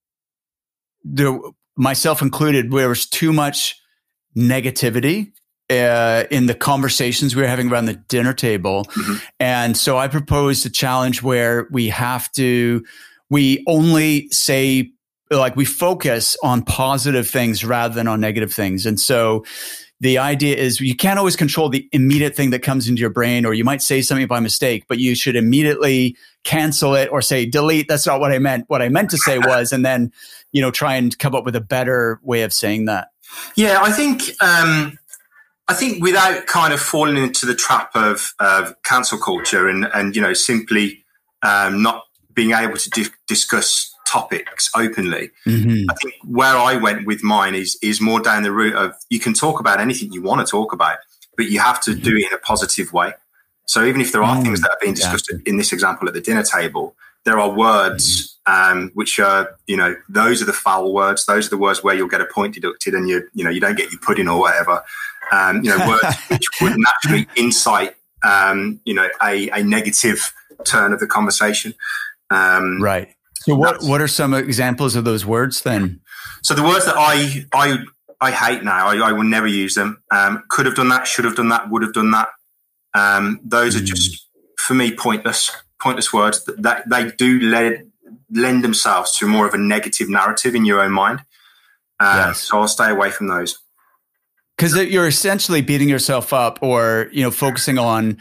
there, myself included, there was too much negativity Uh, in the conversations we were having around the dinner table. Mm-hmm. And so I proposed a challenge where we have to, we only say, like we focus on positive things rather than on negative things. And so the idea is you can't always control the immediate thing that comes into your brain, or you might say something by mistake, but you should immediately cancel it or say, delete. That's not what I meant. What I meant to say was, and then, you know, try and come up with a better way of saying that. Yeah, I think, um, I think without kind of falling into the trap of, of cancel culture and, and, you know, simply um, not being able to di- discuss topics openly, mm-hmm. I think where I went with mine is is more down the route of you can talk about anything you want to talk about, but you have to mm-hmm. do it in a positive way. So even if there are mm-hmm. things that are being discussed yeah. in this example at the dinner table, there are words mm-hmm. um, which are, you know, those are the foul words. Those are the words where you'll get a point deducted and you, you know, you don't get your pudding or whatever. Um, you know, words which would naturally incite, um, you know, a, a negative turn of the conversation. Um, right. So what, what are some examples of those words then? So the words that I, I, I hate now, I, I will never use them. Um, could have done that, should have done that, would have done that. Um, those mm. are just, for me, pointless, pointless words that, that they do lend, lend themselves to more of a negative narrative in your own mind. Uh, yes. So I'll stay away from those. Because you're essentially beating yourself up or, you know, focusing on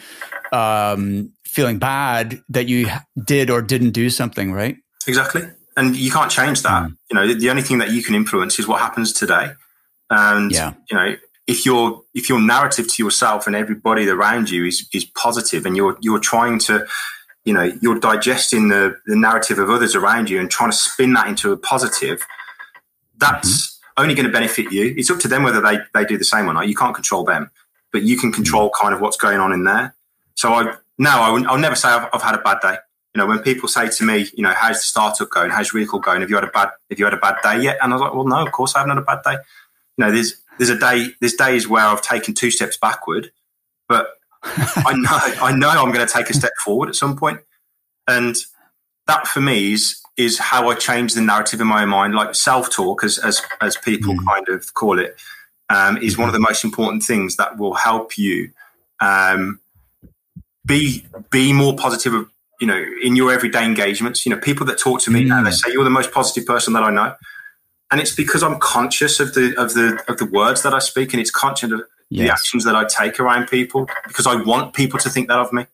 um, feeling bad that you did or didn't do something, right? Exactly. And you can't change that. Mm. You know, the only thing that you can influence is what happens today. And, yeah. you know, if your if your narrative to yourself and everybody around you is is positive and you're you're trying to, you know, you're digesting the, the narrative of others around you and trying to spin that into a positive, that's mm-hmm. only going to benefit you. It's up to them whether they, they do the same or not. You can't control them, but you can control mm-hmm. kind of what's going on in there. So I now I would, I'll never say I've, I've had a bad day. You know, when people say to me, you know, how's the startup going? How's your recall going? Have you had a bad Have you had a bad day yet? And I was like, well, no, of course I haven't had a bad day. You know, there's there's a day there's days where I've taken two steps backward, but I know I know I'm going to take a step forward at some point. And that for me is is how I change the narrative in my mind. Like self-talk, as as, as people mm. kind of call it, um, is mm-hmm. one of the most important things that will help you um, be be more positive. You know, in your everyday engagements. You know, people that talk to me mm. now, they say you're the most positive person that I know, and it's because I'm conscious of the of the of the words that I speak, and it's conscious of yes. the actions that I take around people, because I want people to think that of me.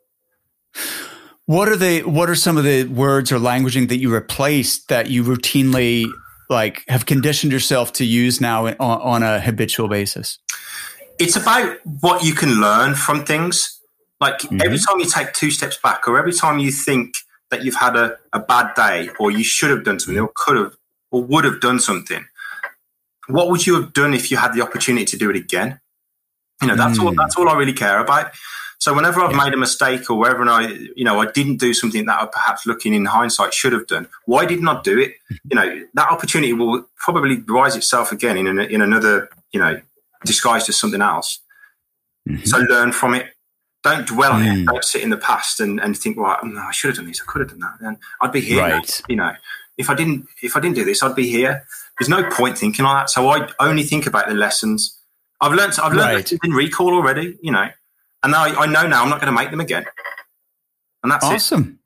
What are the what are some of the words or languaging that you replaced that you routinely like have conditioned yourself to use now on, on a habitual basis? It's about what you can learn from things. Like mm-hmm. every time you take two steps back, or every time you think that you've had a, a bad day, or you should have done something, or could have, or would have done something, what would you have done if you had the opportunity to do it again? You know, that's mm. all. That's all I really care about. So whenever I've yeah. made a mistake, or wherever I, you know, I didn't do something that I perhaps looking in hindsight should have done, why did not do it? You know, that opportunity will probably rise itself again in an, in another, you know, disguised as something else. Mm-hmm. So learn from it. Don't dwell on mm. it. Don't sit in the past and, and think, well, no, I should have done this. I could have done that. Then I'd be here. Right. Now, you know, if I didn't, if I didn't do this, I'd be here. There's no point thinking like that. So I only think about the lessons. I've learned. I've learned right. in recall already. You know. And now I know now I'm not going to make them again. And that's awesome.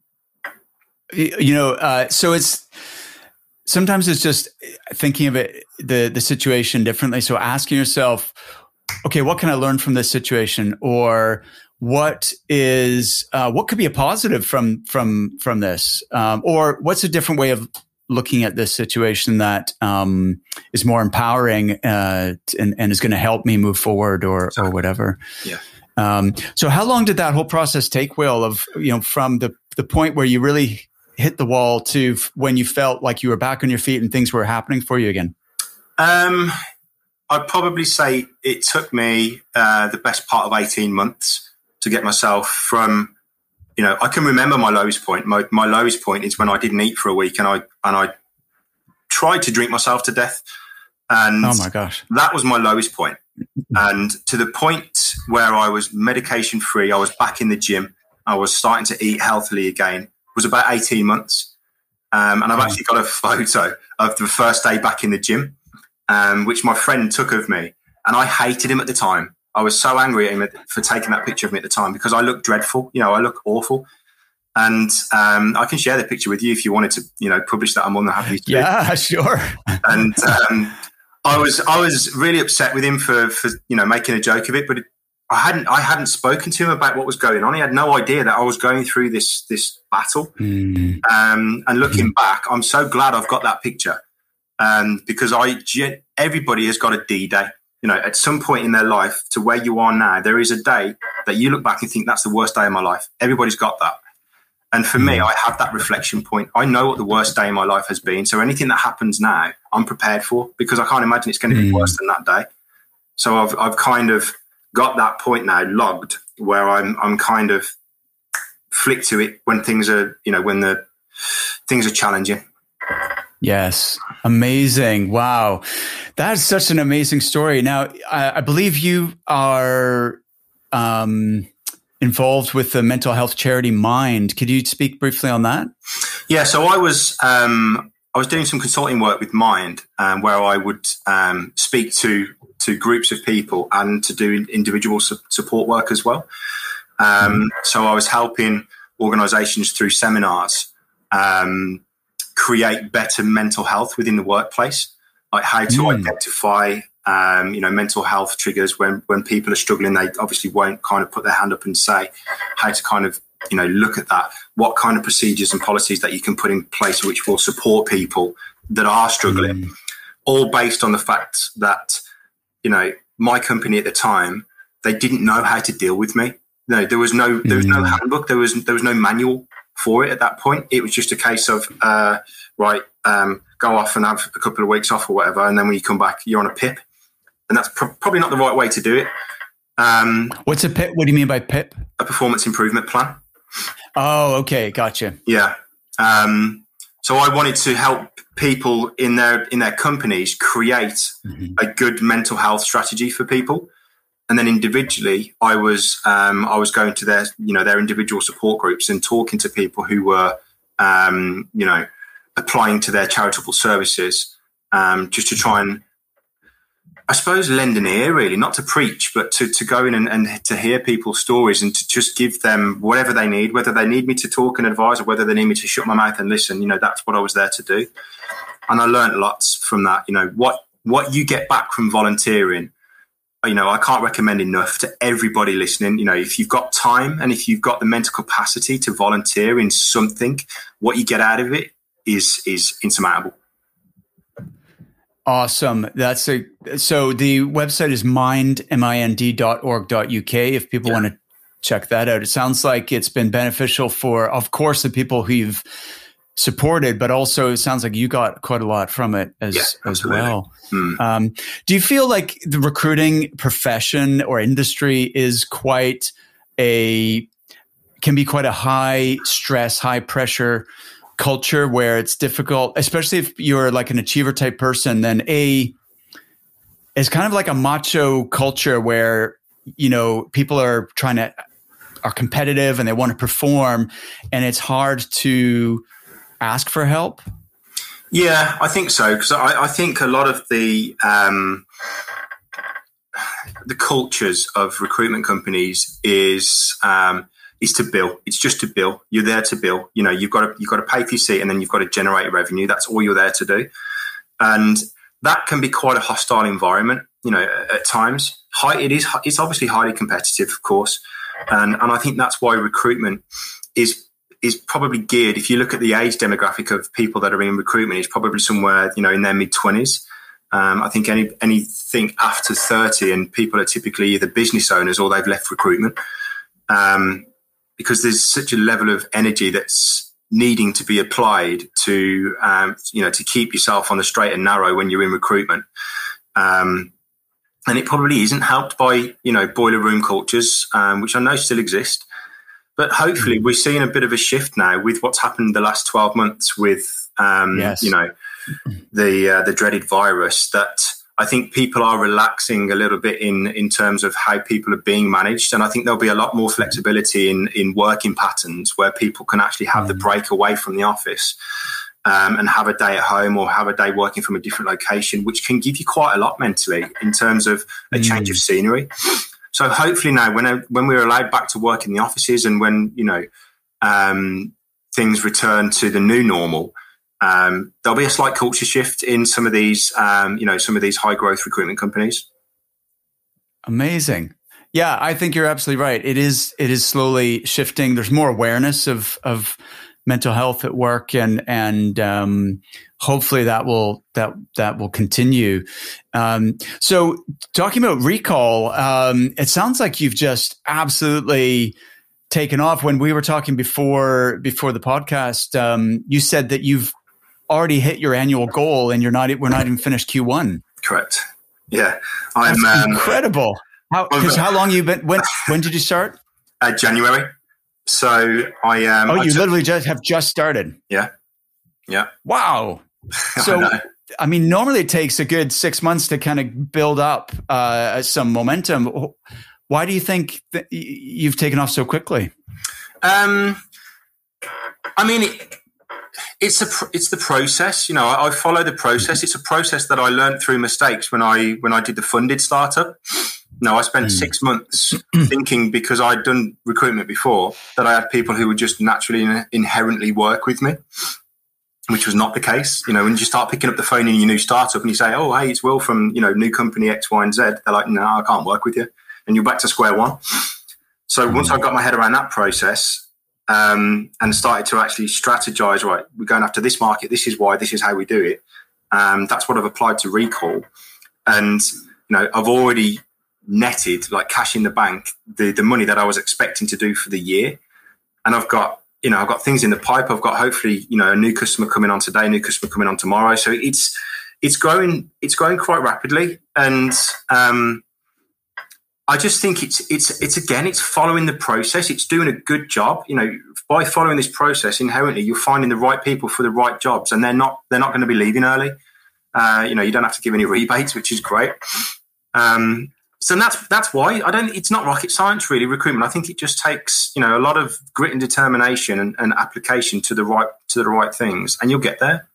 It. You know, uh, so it's sometimes it's just thinking of it, the, the situation differently. So asking yourself, okay, what can I learn from this situation? Or what is, uh, what could be a positive from, from, from this? Um, or what's a different way of looking at this situation that um, is more empowering uh, and, and is going to help me move forward or, or whatever. Yeah. Um, so how long did that whole process take, Will, of, you know, from the, the point where you really hit the wall to f- when you felt like you were back on your feet and things were happening for you again? Um, I'd probably say it took me uh, the best part of eighteen months to get myself from, you know, I can remember my lowest point. My, my lowest point is when I didn't eat for a week and I, and I tried to drink myself to death. And oh my gosh, that was my lowest point. And to the point where I was medication free, I was back in the gym, I was starting to eat healthily again, was about eighteen months. Um, and I've actually got a photo of the first day back in the gym, um, which my friend took of me. And I hated him at the time. I was so angry at him for taking that picture of me at the time because I looked dreadful. You know, I look awful. And um, I can share the picture with you if you wanted to, you know, publish that. I'm more than happy to. Yeah, sure. And um, I was I was really upset with him for, for you know making a joke of it, but it, I hadn't I hadn't spoken to him about what was going on. He had no idea that I was going through this this battle. Mm. Um, and looking mm. back, I'm so glad I've got that picture um, because I everybody has got a D-Day. You know, at some point in their life to where you are now, there is a day that you look back and think that's the worst day of my life. Everybody's got that. And for me, I have that reflection point. I know what the worst day in my life has been. So anything that happens now, I'm prepared for because I can't imagine it's going to be mm. worse than that day. So I've I've kind of got that point now logged where I'm I'm kind of flick to it when things are, you know, when the things are challenging. Yes. Amazing. Wow. That's such an amazing story. Now, I, I believe you are um, involved with the mental health charity Mind. Could you speak briefly on that? Yeah. So I was, um, I was doing some consulting work with Mind um, where I would um, speak to, to groups of people and to do individual su- support work as well. Um, mm-hmm. So I was helping organizations through seminars, um, create better mental health within the workplace, like how to mm. identify, um, you know, mental health triggers when, when people are struggling. They obviously won't kind of put their hand up and say how to kind of, you know, look at that, what kind of procedures and policies that you can put in place which will support people that are struggling, mm. all based on the fact that, you know, my company at the time, they didn't know how to deal with me. No, there was no, there was no mm. handbook. There was, there was no manual for it at that point. It was just a case of, uh, right, um, go off and have a couple of weeks off or whatever. And then when you come back, you're on a P I P. And that's pr- probably not the right way to do it. Um, What's a P I P? What do you mean by P I P? A performance improvement plan. Oh, okay. Gotcha. Yeah. Um, so I wanted to help people in their, in their companies create mm-hmm. a good mental health strategy for people. And then individually, I was um, I was going to their you know their individual support groups and talking to people who were um, you know, applying to their charitable services, um, just to try and, I suppose, lend an ear, really, not to preach, but to, to go in and, and to hear people's stories and to just give them whatever they need, whether they need me to talk and advise or whether they need me to shut my mouth and listen. You know, that's what I was there to do. And I learned lots from that. You know, what, what you get back from volunteering, you know, I can't recommend enough to everybody listening. You know, if you've got time and if you've got the mental capacity to volunteer in something, what you get out of it is is insurmountable. Awesome. That's a so the website is mind m i n d dot org dot u k if people yeah. want to check that out. It sounds like it's been beneficial for, of course, the people who you've supported, but also it sounds like you got quite a lot from it as yeah, as well. Mm. Um, do you feel like the recruiting profession or industry is quite a can be quite a high stress, high pressure culture where it's difficult, especially if you're like an achiever type person? Then a it's kind of like a macho culture where, you know, people are trying to are competitive and they want to perform, and it's hard to ask for help? Yeah, I think so. Because I, I think a lot of the um, the cultures of recruitment companies is um, is to bill. It's just to bill. You're there to bill. You know, you've got to you've got to pay for your seat, and then you've got to generate revenue. That's all you're there to do, and that can be quite a hostile environment. You know, at, at times, high. It is. It's obviously highly competitive, of course, and and I think that's why recruitment is. is probably geared, if you look at the age demographic of people that are in recruitment, it's probably somewhere, you know, in their mid-twenties. Um, I think any anything after thirty, and people are typically either business owners or they've left recruitment, um, because there's such a level of energy that's needing to be applied to, um, you know, to keep yourself on the straight and narrow when you're in recruitment. Um, and it probably isn't helped by, you know, boiler room cultures, um, which I know still exist. But hopefully we're seeing a bit of a shift now with what's happened the last twelve months with, um, yes. you know, the uh, the dreaded virus, that I think people are relaxing a little bit in, in terms of how people are being managed. And I think there'll be a lot more flexibility in, in working patterns where people can actually have mm. the break away from the office um, and have a day at home or have a day working from a different location, which can give you quite a lot mentally in terms of a mm. change of scenery. So hopefully now, when I, when we're allowed back to work in the offices, and when, you know, um, things return to the new normal, um, there'll be a slight culture shift in some of these, um, you know, some of these high growth recruitment companies. Amazing. Yeah, I think you're absolutely right. It is it is slowly shifting. There's more awareness of of mental health at work, and and um, hopefully that will that that will continue. Um, so, talking about Recall, um, it sounds like you've just absolutely taken off. When we were talking before before the podcast, um, you said that you've already hit your annual goal, and you're not we're not even finished Q one. Correct. Yeah, I'm That's um, incredible. How because how long you been? When when did you start? Uh, January. So I um. Oh, you I took, literally just have just started. Yeah. Yeah. Wow. So I, I mean, normally it takes a good six months to kind of build up uh, some momentum. Why do you think that you've taken off so quickly? Um, I mean, it, it's a it's the process. You know, I, I follow the process. It's a process that I learned through mistakes when I when I did the funded startup. No, I spent mm. six months thinking, because I'd done recruitment before, that I had people who would just naturally inherently work with me, which was not the case. You know, when you start picking up the phone in your new startup and you say, oh, hey, it's Will from, you know, new company X, Y, and Z, they're like, no, I can't work with you. And you're back to square one. So mm. once I got my head around that process um, and started to actually strategize, right, we're going after this market, this is why, this is how we do it. Um, that's what I've applied to Recall. And, you know, I've already netted, like cash in the bank, the, the money that I was expecting to do for the year. And I've got, you know, I've got things in the pipe. I've got hopefully, you know, a new customer coming on today, a new customer coming on tomorrow. So it's, it's growing, it's growing quite rapidly. And, um, I just think it's, it's, it's again, it's following the process. It's doing a good job. You know, by following this process, inherently, you're finding the right people for the right jobs, and they're not, they're not going to be leaving early. Uh, you know, you don't have to give any rebates, which is great. Um, So that's that's why I don't. It's not rocket science, really. Recruitment. I think it just takes you know a lot of grit and determination and, and application to the right to the right things, and you'll get there.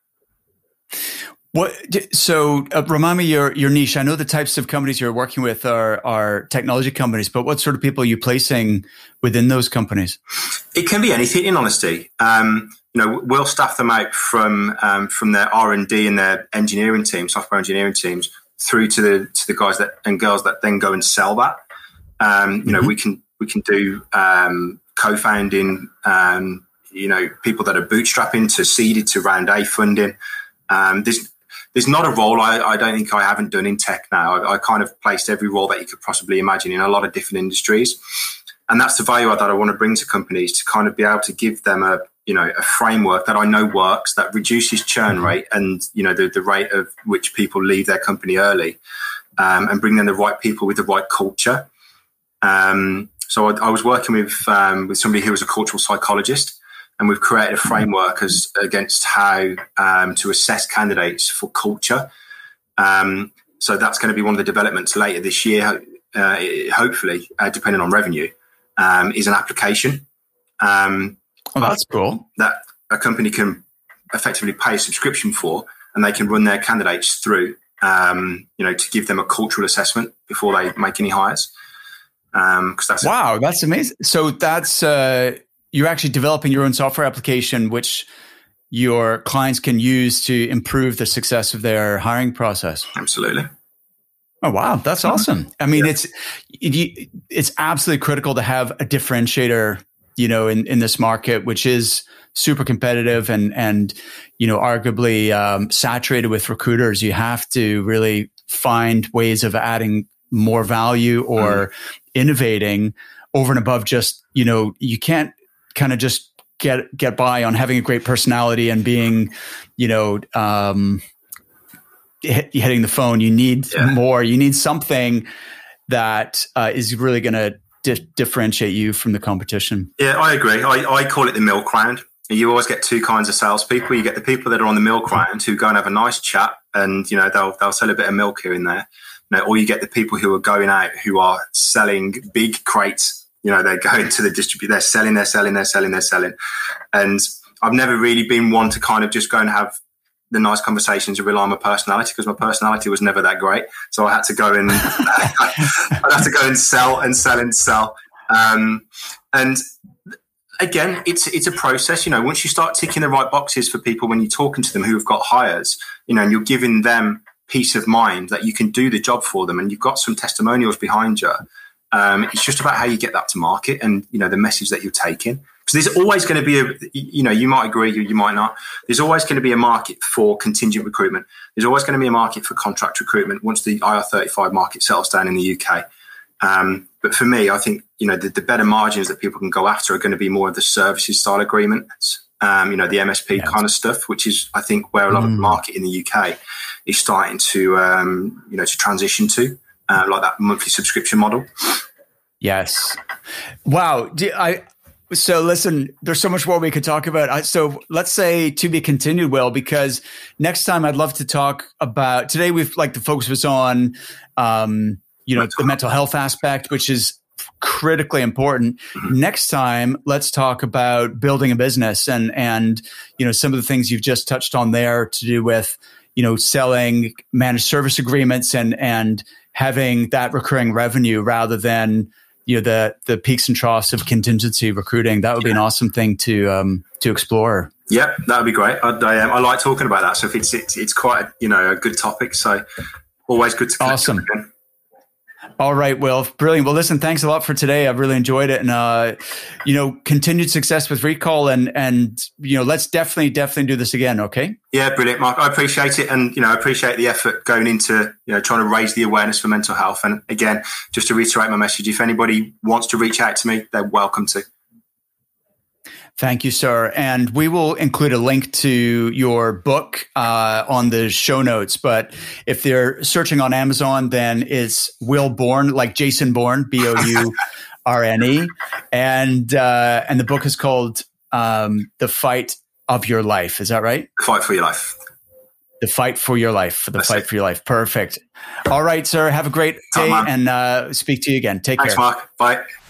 What? So uh, remind me your your niche. I know the types of companies you're working with are are technology companies, but what sort of people are you placing within those companies? It can be anything. In honesty, um, you know, we'll staff them out from um, from their R and D and their engineering teams, software engineering teams, through to the to the guys that and girls that then go and sell that. Um, you mm-hmm. know, we can we can do um, co-founding. Um, you know, people that are bootstrapping to seeded to round A funding. Um, there's there's not a role I, I don't think I haven't done in tech now. I, I kind of placed every role that you could possibly imagine in a lot of different industries, and that's the value that I want to bring to companies, to kind of be able to give them a you know a framework that I know works, that reduces churn rate and you know the, the rate of which people leave their company early, um, and bring them the right people with the right culture. Um, so I, I was working with um, with somebody who was a cultural psychologist. And we've created a framework as against how um, to assess candidates for culture. Um, so that's going to be one of the developments later this year, uh, hopefully, uh, depending on revenue, um, is an application. Um, oh, that's cool. That a company can effectively pay a subscription for, and they can run their candidates through, um, you know, to give them a cultural assessment before they make any hires. Um, 'cause that's wow, a- that's amazing. So that's... Uh You're actually developing your own software application, which your clients can use to improve the success of their hiring process. Absolutely. Oh, wow. That's awesome. I mean, yeah. it's, it, it's absolutely critical to have a differentiator, you know, in, in this market, which is super competitive and, and, you know, arguably um, saturated with recruiters. You have to really find ways of adding more value or mm. innovating over and above just, you know, you can't kind of just get get by on having a great personality and being, you know, um, hit, hitting the phone. You need yeah. more. You need something that uh, is really going to di- differentiate you from the competition. Yeah, I agree. I, I call it the milk round. You always get two kinds of salespeople. You get the people that are on the milk round who go and have a nice chat, and you know they'll they'll sell a bit of milk here and there. You know, or you get the people who are going out who are selling big crates. You know, they're going to the distributor, they're selling, they're selling, they're selling, they're selling. And I've never really been one to kind of just go and have the nice conversations and rely on my personality, because my personality was never that great. So I had to go and I'd have to go and sell and sell and sell. Um, and again, it's it's a process. You know, once you start ticking the right boxes for people when you're talking to them who have got hires, you know, and you're giving them peace of mind that you can do the job for them, and you've got some testimonials behind you. Um, it's just about how you get that to market and, you know, the message that you're taking. Because there's always going to be a, you know, you might agree, you, you might not. There's always going to be a market for contingent recruitment. There's always going to be a market for contract recruitment once the I R thirty-five market settles down in the U K. Um, but for me, I think, you know, the, the better margins that people can go after are going to be more of the services style agreements, um, you know, the M S P yes. kind of stuff, which is, I think, where a lot mm. of the market in the U K is starting to, um, you know, to transition to. Uh, like that monthly subscription model. Yes. Wow. Do I, so listen, there's so much more we could talk about. I, so let's say to be continued, Will, because next time I'd love to talk about, today we've like the focus was on, um, you know, mental the mental health aspect, which is critically important. Mm-hmm. Next time, let's talk about building a business and, and, you know, some of the things you've just touched on there to do with, you know, selling managed service agreements and, and, having that recurring revenue rather than, you know, the the peaks and troughs of contingency recruiting. That would be an awesome thing to um, to explore. Yeah, that would be great. I, I, um, I like talking about that. So if it's it's, it's quite a, you know a good topic. So always good to connect awesome. Again. All right, Will, brilliant. Well, listen, thanks a lot for today. I've really enjoyed it, and uh, you know, continued success with Recall, and and you know, let's definitely definitely do this again. Okay. Yeah, brilliant, Mark. I appreciate it, and you know, I appreciate the effort going into you know trying to raise the awareness for mental health. And again, just to reiterate my message, if anybody wants to reach out to me, they're welcome to. Thank you, sir. And we will include a link to your book uh, on the show notes. But if they're searching on Amazon, then it's Will Bourne, like Jason Bourne, B O U R N E. And uh, and the book is called um, The Fight of Your Life. Is that right? Fight for Your Life. The fight for your life, for the That's fight it. for your life. Perfect. All right, sir. Have a great day, Top man. and uh, speak to you again. Take Thanks, care. Mark. Bye.